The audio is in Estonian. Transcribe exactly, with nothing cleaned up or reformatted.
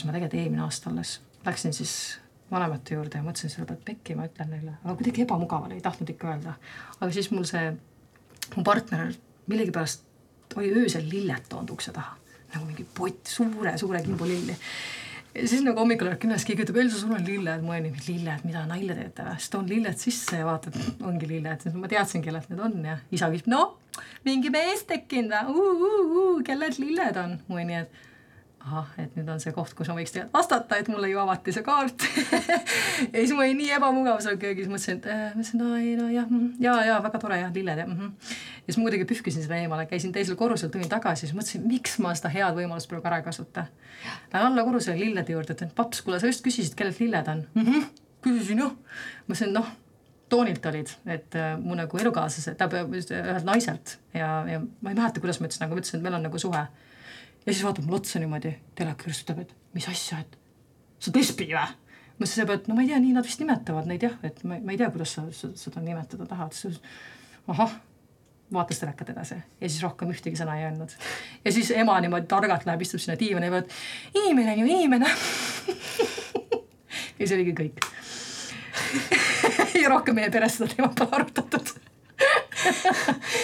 ma tegelikult eelmine aasta alles läksin siis vanemate juurde ja mõtlesin selle pealt pekki, ma ütlen neile, aga kuidagi ebamugav oli, ei tahtnud ikka öelda. Aga siis mul see, mu partner millegipärast oli öösel lillet toonud ukse taha, nagu mingi pott, suure, suure kimbu lilli. Ja siis nagu hommikul kümnes keegi ütleb, Elsa, sul on lilled, ma olin, lilled, mida naile teete või? Siis toon lilled sisse ja vaatad, ongi lilled. Ma teadsin, kellelt need on ja isa küsib, no, mingi mees tekkinud, uh, uh, uh, kellelt lilled on? Mu nii, et ahah, et nüüd on see koht, kus ma võiks tegelikult vastata, et mulle ju avati see kaart. Ja siis ma olin nii ebamugav seal köögis, mõtlesin, et äh, mõtlesin, no, ei, no jah, ja, ja, väga tore, jah, lilled. Ja, mm-hmm. ja siis ma kuidagi pühkisin seda eemale, käisin teisel korrusel, tulin tagasi, siis mõtlesin, miks ma seda head võimalust praegu ära ei kasuta. Lähen alla korrusele lillede juurde, et paps, kuule, sa just küsisid, kellelt lilled on. Mm-hmm. Küsisin, jah. Mõtlesin, noh, toonilt olid, et äh, mu nagu elukaaslase, ta ühelt naiselt ja, ja ma ei mäleta, kuidas ma ütlesin, aga mõtlesin, et meil on nagu suhe. Ja siis vaatab mul otsa niimoodi, telekõrst ütleb, et mis asja, et sa tespi või? Ma siis juba, et no ma ei tea, nii nad vist nimetavad neid jah, et ma, ma ei tea, kuidas sa seda nimetada tahad. Siis, ahah, vaatas telekat edasi ja siis rohkem ühtegi sõna ei öelnud. Ja siis ema niimoodi targalt läheb, istub sinna diivani ja võt, inimene on ju inimene. Ja see oligi kõik. Ja rohkem meie peres seda teemat pole arutatud.